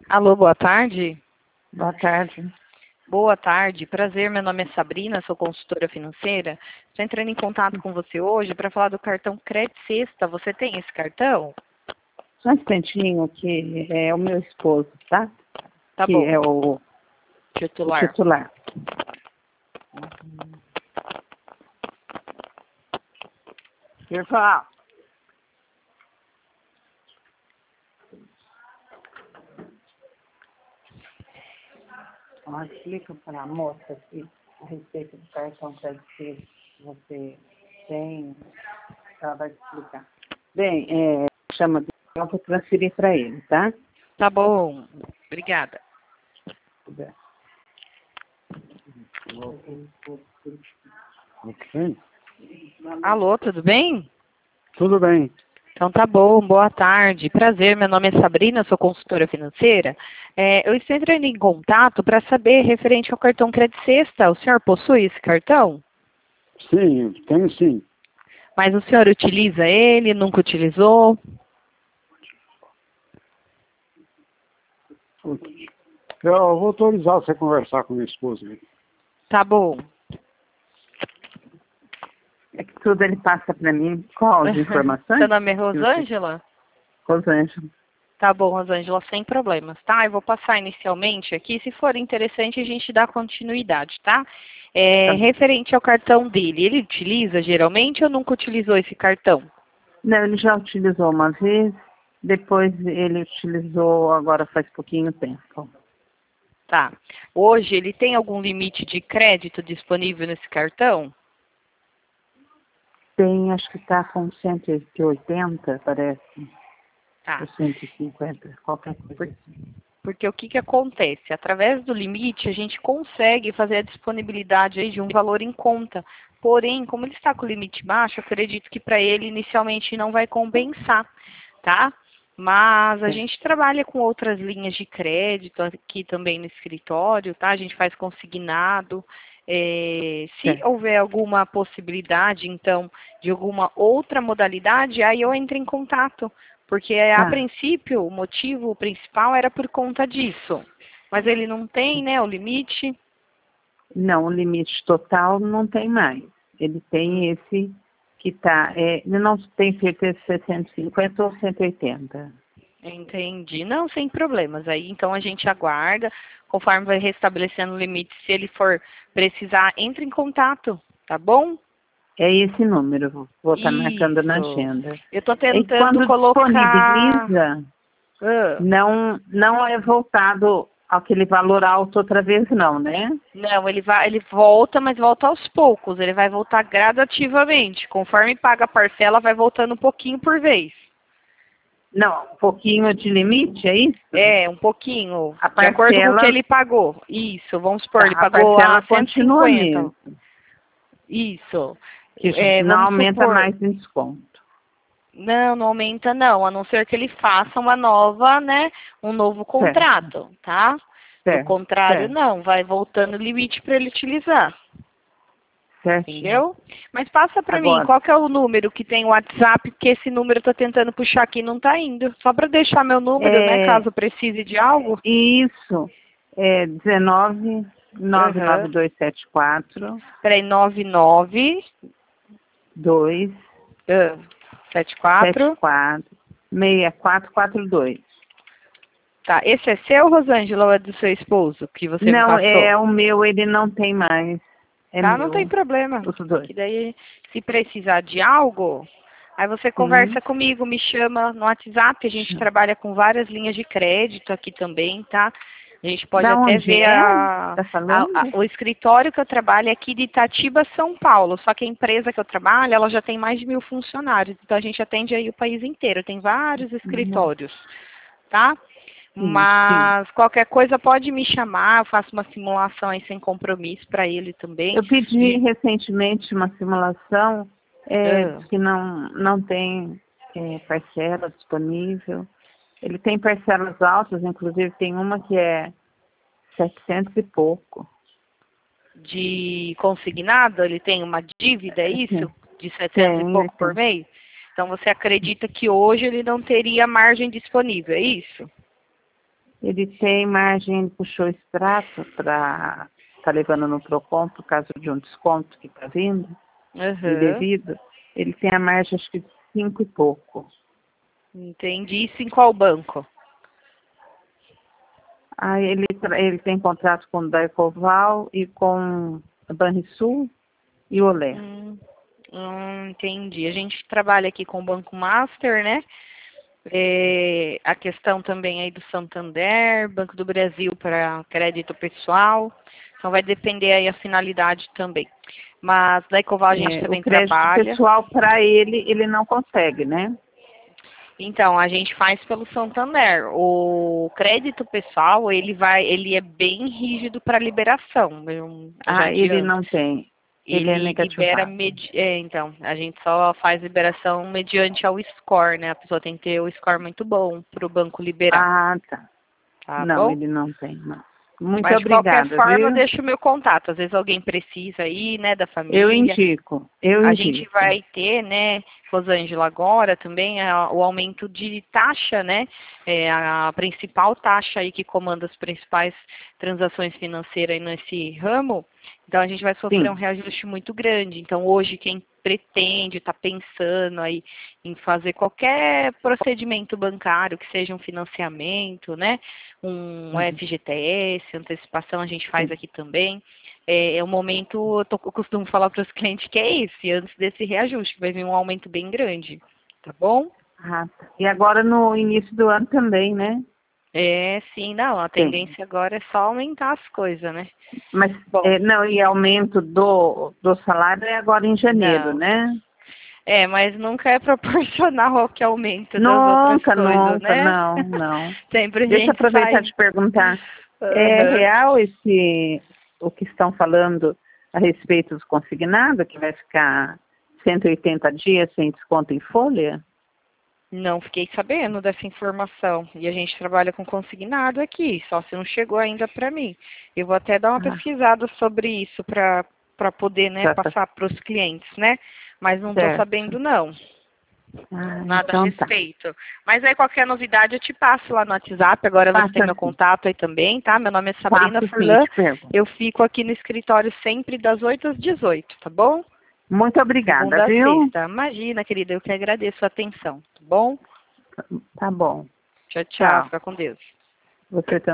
Alô, boa tarde. Boa tarde. Boa tarde, prazer, meu nome é Sabrina, sou consultora financeira. Estou entrando em contato com você hoje para falar do cartão Crédito Sexta. Você tem esse cartão? Só um instantinho que é o meu esposo, tá? Tá Que bom. é o Titular. titular. Pessoal. Explica para a moça aqui a respeito do cartão Crédito que você tem. Ela vai te explicar. Bem, chama de... Eu vou transferir para ele, tá? Tá bom, obrigada. Sim, Alô, tudo bem? tudo bem. Então tá bom, boa tarde. Prazer, meu nome é Sabrina, sou consultora financeira. Eu estou entrando em contato para saber referente ao cartão Crédito Sexta. O senhor possui esse cartão? Sim, tenho sim. Mas o senhor utiliza ele? Nunca utilizou? Eu vou autorizar você a conversar com minha esposa. Tá bom. É que tudo ele passa para mim. Qual as informações? Seu nome é Rosângela? Rosângela. Tá bom, Rosângela, sem problemas, tá? Eu vou passar inicialmente aqui, se for interessante a gente dá continuidade, tá? Tá bom. Referente ao cartão dele, ele utiliza geralmente ou nunca utilizou esse cartão? Não, ele já utilizou uma vez, depois ele utilizou agora faz pouquinho tempo. Tá. Hoje ele tem algum limite de crédito disponível nesse cartão? Tem, acho que está com 180, parece, Tá. ou 150, qualquer coisa assim. Porque o que que acontece? Através do limite, a gente consegue fazer a disponibilidade aí de um valor em conta. Porém, como ele está com o limite baixo, eu acredito que para ele inicialmente não vai compensar, tá? Mas a gente trabalha com outras linhas de crédito aqui também no escritório, tá? A gente faz consignado. Se houver alguma possibilidade, então, de alguma outra modalidade, aí eu entro em contato. Porque, a princípio, o motivo principal era por conta disso. Mas ele não tem, né, o limite. Não, o limite total não tem mais. Ele tem esse que está, ele não tem certeza se é 150 ou 180. Entendi. Não, sem problemas. Aí, então, a gente aguarda. Conforme vai restabelecendo o limite, se ele for precisar, entre em contato, tá bom? É esse número, vou estar marcando na Isso. agenda. Eu estou E tentando quando colocar... disponibiliza, não é voltado aquele valor alto outra vez não, né? Não, ele volta, mas volta aos poucos. Ele vai voltar gradativamente. Conforme paga a parcela, vai voltando um pouquinho por vez. Não, um pouquinho de limite, é isso? É, um pouquinho. A De acordo com o que parcela- ele pagou. Isso, vamos supor, ele A pagou parcela a continua 150. mesmo, Isso. que não Vamos aumenta supor. mais em desconto. Não, não aumenta não, a não ser que ele faça uma nova, né, um novo contrato, tá? Do Certo, contrário, certo, não, vai voltando o limite para ele utilizar, certo. entendeu? Mas passa para mim, Agora, qual que é o número que tem o WhatsApp, porque esse número eu tô tentando puxar aqui e não tá indo. Só para deixar meu número, né, caso precise de algo. isso, 19 Aham. 99274 Peraí, 99 2 74. 74 6442. Tá, esse é seu, Rosângela, ou é do seu esposo que você me Não, passou? o meu, ele não tem mais. É Tá, não tem meu, problema. os dois. Que daí, se precisar de algo, aí você conversa comigo, me chama no WhatsApp. A gente trabalha com várias linhas de crédito aqui também, tá? A gente pode Da até onde ver é? Tá falando? o escritório que eu trabalho é aqui de Itatiba, São Paulo. Só que a empresa que eu trabalho, ela já tem mais de 1000 funcionários. Então a gente atende aí o país inteiro. Tem vários escritórios, tá? Sim. Mas qualquer coisa pode me chamar, eu faço uma simulação aí sem compromisso para ele também. Eu pedi recentemente uma simulação, diz que não tem parcela disponível. Ele tem parcelas altas, inclusive tem uma que é 700 e pouco. De consignado, ele tem uma dívida, é isso? De 700 Tem, e pouco por mês? Então você acredita que hoje ele não teria margem disponível, é isso? Ele tem margem, ele puxou extrato para tá levando no Procon por causa de um desconto que está vindo, indevido. Ele tem a margem acho que de 5 e pouco. Entendi. Isso em qual banco? Aí ele tem contrato com o Daicoval e com a Banrisul e o Olé. Entendi. A gente trabalha aqui com o Banco Master, né? A questão também aí do Santander, Banco do Brasil para crédito pessoal. Então vai depender aí a finalidade também. Mas da Ecoval a gente também trabalha. O crédito pessoal para ele não consegue, né? Então, a gente faz pelo Santander. O crédito pessoal, ele é bem rígido para liberação. Ele não tem. Ele é libera então, a gente só faz liberação mediante ao score, né? A pessoa tem que ter o score muito bom para o banco liberar. Tá não, bom? Ele não tem, não. Muito Mas obrigada, de qualquer forma, viu? eu deixo o meu contato. Às vezes alguém precisa aí, né, da família. Eu indico. A gente vai ter, né, Rosângela, agora também o aumento de taxa, né? A principal taxa aí que comanda as principais transações financeiras nesse ramo. Então a gente vai sofrer um reajuste muito grande. Então hoje quem pretende, está pensando aí em fazer qualquer procedimento bancário, que seja um financiamento, né? Um FGTS, antecipação, a gente faz aqui também. É um momento, eu costumo falar para os clientes que é esse, antes desse reajuste, vai vir um aumento bem grande, tá bom? E agora no início do ano também, né? Sim, não, a tendência agora é só aumentar as coisas, né? Mas, não, e aumento do salário é agora em janeiro, né? Mas nunca é proporcional ao que aumenta das outras coisas, né? Não. Sempre a Deixa eu gente aproveitar de perguntar, é real o que estão falando a respeito do consignado, que vai ficar 180 dias sem desconto em folha? Não fiquei sabendo dessa informação. E a gente trabalha com consignado aqui, só se não chegou ainda para mim. Eu vou até dar uma pesquisada sobre isso para poder, né, passar para os clientes, né? Mas não estou sabendo, não. Nada a respeito. Mas aí qualquer novidade eu te passo lá no WhatsApp. Agora você tem meu contato aí também, tá? Meu nome é Sabrina Furlan. Eu fico aqui no escritório sempre das 8 às 18, tá bom? Muito obrigada, segunda viu? A sexta. Imagina, querida, eu que agradeço a atenção, tá bom? Tá bom. Tchau. Fica com Deus. Você também.